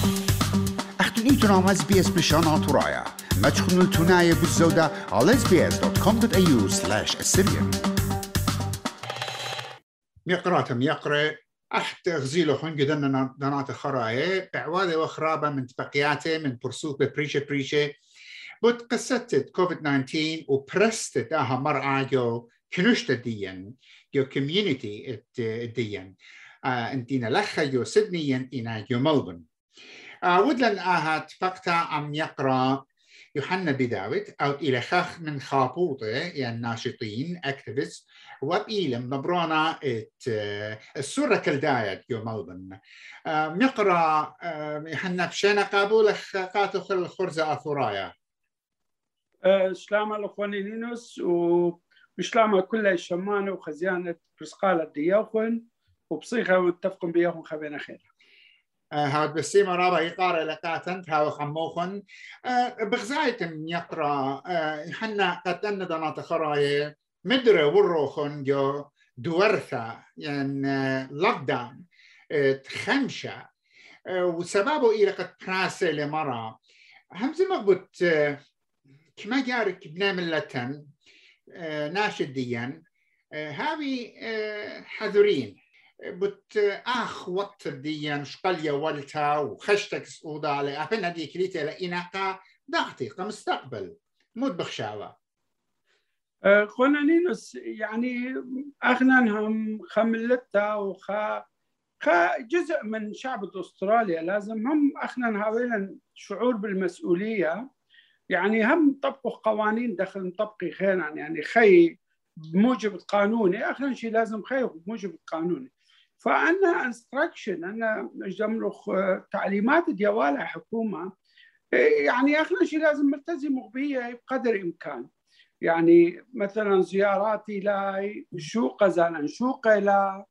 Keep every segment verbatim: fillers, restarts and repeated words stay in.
اختن ايتونام اس بي اس بلشان ترايا ما تخنوا التناية بالزودة على اس بي اس دوت كوم دوت اي يو سلاش السريان ميقراتم يقرأ أحت غزيلو خن جدنا دنات خراية بعوالي وخرابة من تبقياته من برسوك ببريشة بريشة بوت قصتت كوفيد تسعة عشر وبرستت اها مرعى جو كنشت الدين جو كوميونيتي الدين آه انتينا لخا جو سيدني انتينا جو ملبن آه ودلن اها تفقتا عم يقرأ يوحنا بداوت أو إلى خخ من خابوطة يعني ناشطين أكتيفيست وبإيلم نبرانا السورة كالدايت جو ملبن مقرأ يوحنا بشينا قابول قاتو خل الخرزة أثورايا سلام الأخواني نينوس وسلام كل الشمان وخزيانة برسقالة ديوخن وبصيغة متفقون بيوخن خبينا خير هاد بسيمة رابع يقارئ لقاتن هاو خموخن بغزايتم يقرأ حنا قتلنا دانات خراية مدرة وروخن جو دورثة يعني لقدام تخمشة وسبابه إلى قد براسة لمرة همزي مقبط كما جارك بنعمل لتن ناشد ديان هاوي حذرين بت آخ وقت ديان شقليا والتا وخشتك سعودة على أبنى دي كريتة لإناقة ضغطي كمستقبل مود بخشاوة خونا نينوس يعني أغنى خملتا وخا خا جزء من شعب أستراليا لازم هم أغنى هاويلا شعور بالمسؤولية يعني هم طبقوا قوانين دخل نطبقي خينا يعني خي بموجب القانوني أغنى شيء لازم خي بموجب القانوني فأنا انستراكشن أنا جملخ تعليمات ديوالها حكومة يعني أغلى شيء لازم ملتزم بها بقدر الإمكان يعني مثلا زياراتي لا شوقة زالن شوقة لا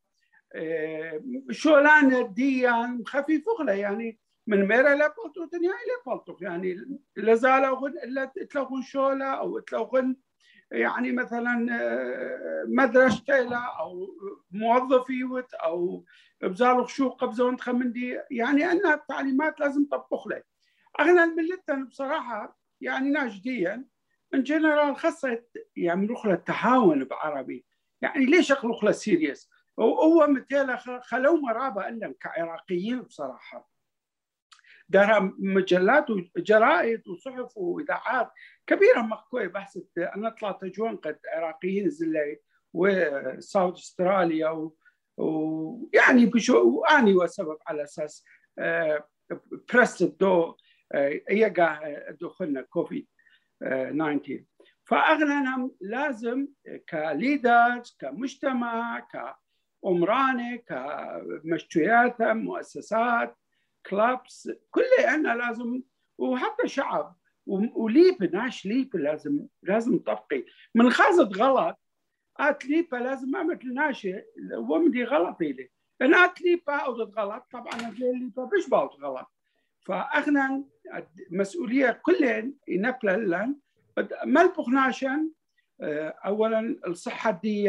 شولان ديان خفيف أغلى يعني من ميرا لا بلطو دنيا إلى بلطو يعني لازالوا إلا تلغون شولة أو تلغون يعني مثلا مدرسة أو موظفي أو بزالوا شو قبزون خمندي يعني أنها التعليمات لازم تطبخ له أغنى الملتن بصراحة يعني ناجديا من جنرال خاصة يعملوا خلا التهاون بعربي يعني ليش أخلوا خلا سيريس وهو مثلا خلوا مرابة أنهم كعراقيين بصراحة دارها مجلات وجرائد وصحف وإذاعات كبيرة مقوية بحثت أنا طلعت جوان قد عراقيين زلي وساوث أستراليا ويعني بشو وأني وسبب على أساس برست دو إيجا دخلنا كوفيد تسعة عشر فأغلبهم لازم كليدرز كمجتمع كأمرانة كمشتويات مؤسسات كلابس كل أنا لازم وحتى شعب وليبة ناش ليبة لازم لازم تبقي من خازت غلط آت ليبة لازم أعمل ناشة ومدي غلط إلي أنا آت ليبة أو غلط طبعا ليبة بيش باوت غلط فأخنا مسؤولية كلين ينقل لن ملبخ ناشن أولا الصحة دي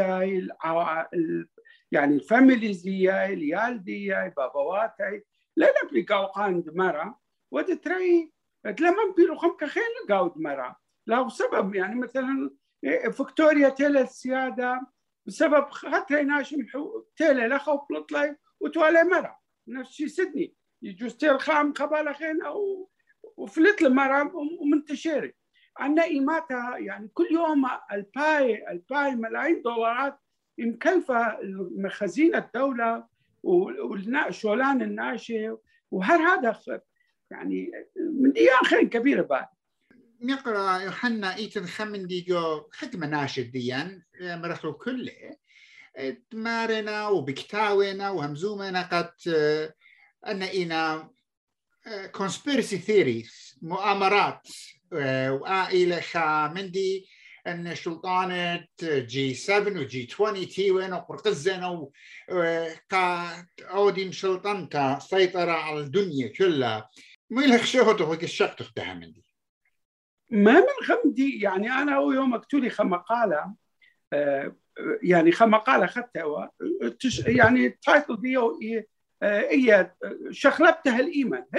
يعني الفاميليز دي اليال دي بابواتي لا نبلي قاوقان دمرة وتتري لما بيلو خمك خيل قاود مرة لو سبب يعني مثلا فيكتوريا تيلا السيادة بسبب خطري ناشم تيلا لخو بلطلي وتوالي مرة نفس شي سيدني يجوز تيل خام قبالة خين أو وفلت المرة ومنتشرة عنا إيماتها يعني كل يوم الباي الباي ملايين دولارات مكلفة خزينة الدولة وشولان الناشئ وهر هذا يعني من ديان خير كبيرة بعد نقرأ يوحنا إيتن خمن ديجو حكمة ناشد ديان مرحلو كله تمارنا وبكتاونا وهمزومنا قد أن إنا conspiracy theories مؤامرات وآئلة خامندي أن سلطانة جي سبعة وجي عشرين تيوين وقرقزنا وقاودين سلطان كسيطرة على الدنيا كلها ما يلخشوه وكي الشق تختها من دي ما من خمدي يعني أنا هو يوم أكتولي خمقالة يعني خمقالة خدتها يعني التايتل دي هي شخلبتها الإيمان هل الإيمان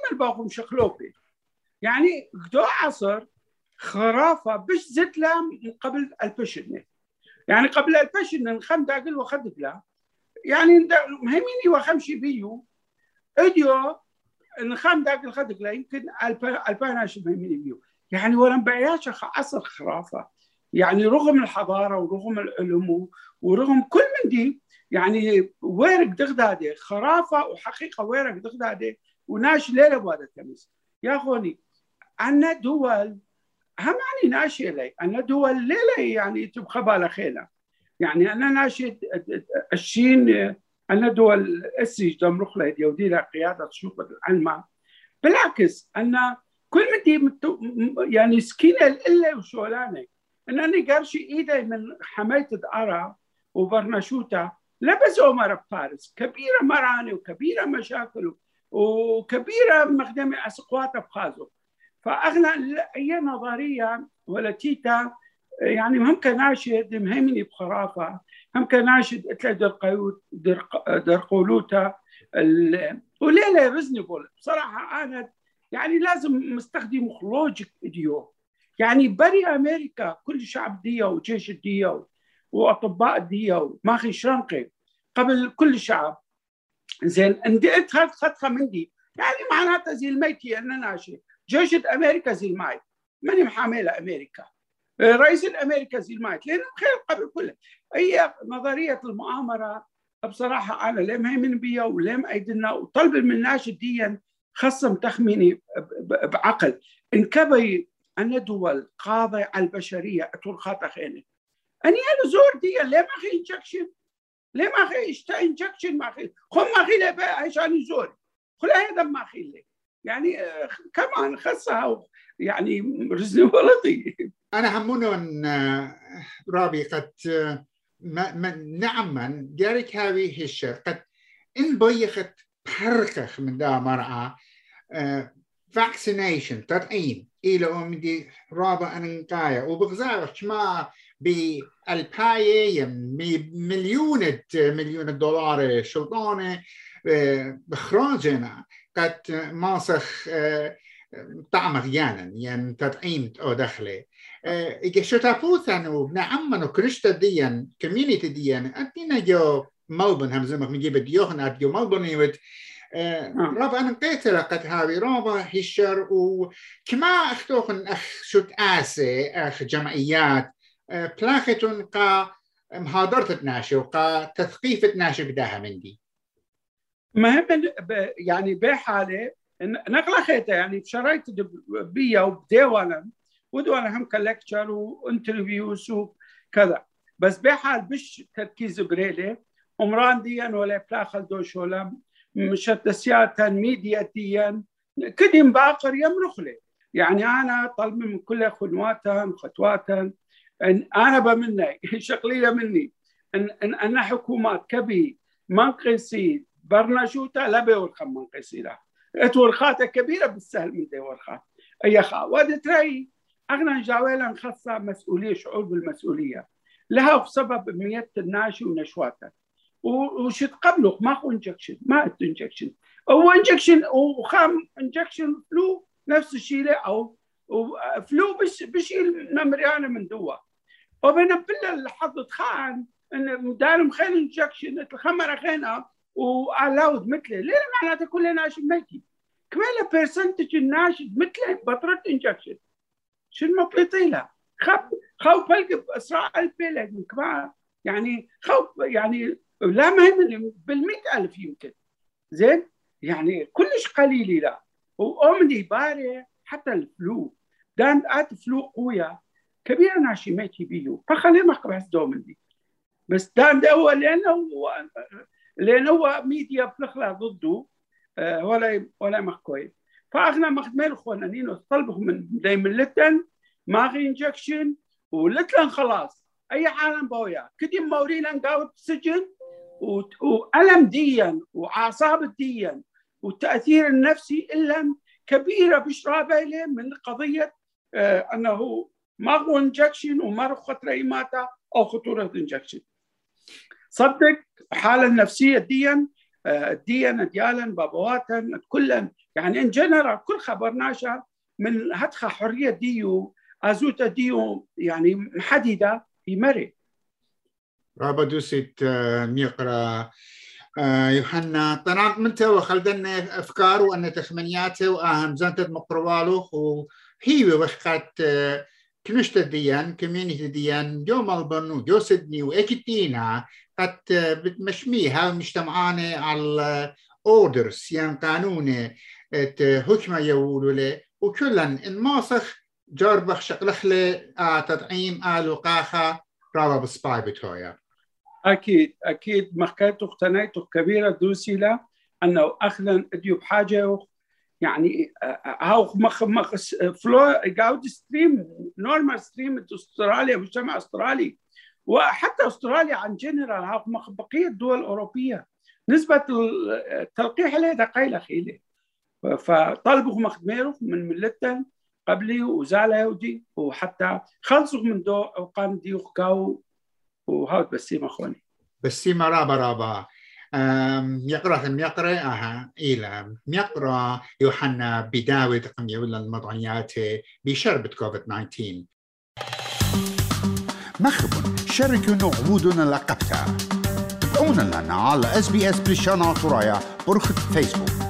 الباقوم شخلوبي يعني دو عصر خرافة بش زت لا قبل البشنة يعني قبل البشنة خم داقل وخدت لا يعني مهميني وخمشي بيو اديو ان خم داقل خدت لا يمكن الباناش مهميني بيو يعني ولم بعياش عصر خرافة يعني رغم الحضارة ورغم العلوم ورغم كل من دي يعني ويرك دغدادي خرافة وحقيقة ويرك دغدادي وناش ليلة بهذا التميز يا أخواني عنا دول هم يعني ناشئ لي أنا دول ليلة يعني تبقى بالخيلة يعني أنا ناشئ الشين أنا دول السيج دمرخ لي يودي لها قيادة شوق العلماء بالعكس أن كل مدي يعني سكينة إلا وشولانة أن أنا قرشي إيدي من حماية دارا وبرناشوتا لبس عمر بفارس كبيرة مراني وكبيرة مشاكل وكبيرة مخدمة أسقوات بخازو فأغنى أي نظرية ولا تيتا يعني هم كناشد مهمني بخرافة هم كناشد اتلا درقوت درقولوتا وليلة ريزنبل بصراحة أنا يعني لازم مستخدم لوجيك إديو يعني بري أمريكا كل شعب دية وجيش دية وأطباء دية وماخي شرنقي قبل كل شعب زين اندقت هاد خطخة من دي يعني معناتها زي الميتي أنا ناشي جيش أمريكا زي الماي ماني محاملة أمريكا رئيس الأمريكا زي الماي لأنه خير قبل كله هي نظرية المؤامرة بصراحة أنا لم هيمن بيها ولم أيدنا وطلب من الناس ديا خصم تخميني بعقل إن كبي أن دول قاضي على البشرية أتورخات أخيني أني أنا زور ديا ليه ما أخي إنجكشن ليه ما أخي إشتا إنجكشن ما أخي خم ما أخي ليه بقى عشان زور خلا هذا ما أخي ليه يعني كمان خصها يعني رزنولتي أنا همون رابي قد ما نعما جارك هذه الشر قد إن بيخت بحركة من دا مرأة vaccination تطعيم إلى أمدي رابع أنقايا وبغزارك ما بالباية مليون مليون دولار شلطانة بخراجنا قد ماسخ طعم غيانا يعني تطعيم أو دخله إيجي شو تفوت أنه بنعمنا كريشتا ديان كميونيتي ديان أدينا جو ملبن هم زمك نجيب ديوخنا أديو ملبن يود رابع أنا قيتل قد هاوي رابع هشر وكما أختوخن أخ شو تآسي أخ جمعيات بلاختون قا مهادرة ناشي وقا تثقيفة ناشي بداها من دي مهم يعني بحالة نقلة خيطة يعني بشرايط بيا وبديوانا ودوانا هم كالكتشر وانترفيوز وكذا بس بحال بش تركيز بريلي عمران ديان ولا بلاخل دوش ولا مشت سياتا ميديا ديان كدم باقر يمرخ لي يعني أنا طلب من كل خنواتا خطواتا إن أنا بمني شقلية مني إن, إن أنا حكومات كبي منقسي برناشوتا لا بيورخم منقسي لا اتورخاتها كبيرة بالسهل من دي ورخات أي خا وادي تري أغنى جاويلا خاصة مسؤولية شعور بالمسؤولية لها بسبب مية الناشي ونشواتها وش تقبله ما هو انجكشن ما اتو انجكشن هو انجكشن وخام انجكشن فلو نفس الشيء أو فلو بش بشيل نمريانة من دوا وبين بلا الحظ خان إن دارم خين انجكشن الخمرة خينها وعلاود مثله ليه معناته كل ناشد ميتي كماله برسنتج الناشد مثله بطرة انجكشن شنو ما بيطيلها خب خو بلق بإسراء البلد كمان يعني خو يعني لا مهم بالمئة ألف يمكن زين يعني كلش قليل لا وأمني باري حتى الفلو دان آت فلو قوية كبيرة ناشي ميتي بيو فخلي ما قبحث دومن دي بس دان ده هو لأنه لأنه هو ميديا بلخلا ضده ولا ولا مخكوي فأغنى مخدمين خوانين طلبهم من دايما لتن ماغي انجكشن ولتن خلاص أي عالم بويا كدي مورينا نقاوت سجن وألم ديا وعصاب ديا والتأثير النفسي إلا كبيرة بشرابة إليه من قضية آه أنه ماغو انجكشن ومارو خطر إيماتا أو خطورة انجكشن صدق حالة النفسية ديا ديان ديالن بابواتن كلن يعني ان جنرال كل خبر ناشر من هتخا حريه ديو ازوتا ديو يعني محدده في مري رابا دوسيت ميقرا يوحنا طنع من تو خلدنا افكار وان تخمنياته واهم زنت مقروالو وهي وخات كنشت ديان كوميونيتي ديان جو ملبورن جو سيدني واكتينا قد بتمشميها مجتمعانه على اوردرز يعني قانون حكمه يقولوا له وكلن الماسخ جربخ شقلخله تدعيم آل وقاخه رابا بسباي بتويا اكيد اكيد مخكات اقتنيته كبيره دوسيلا انه اخذا اديو بحاجه يعني هاو مخ مخ فلو قاعد ستريم نورمال ستريم استراليا مجتمع استرالي وحتى استراليا عن جنرال هاو مخ بقيه الدول الاوروبيه نسبه التلقيح عليه دقيقه خيله فطلبوا مخدميرو من ملتن قبلي وزاله ودي وحتى خلصوا من دو وقام دي وكاو وهاو بسيمه اخواني بسيمه رابا رابا يقرأ يقرأ أها إلى يقرأ يوحنا بداوي قم يقول المضعيات بشربة كوفيد تسعة عشر مخبن شاركونا عبودنا لقبتها تابعونا لنا على اس بي اس بلشانا ترايا برخة فيسبوك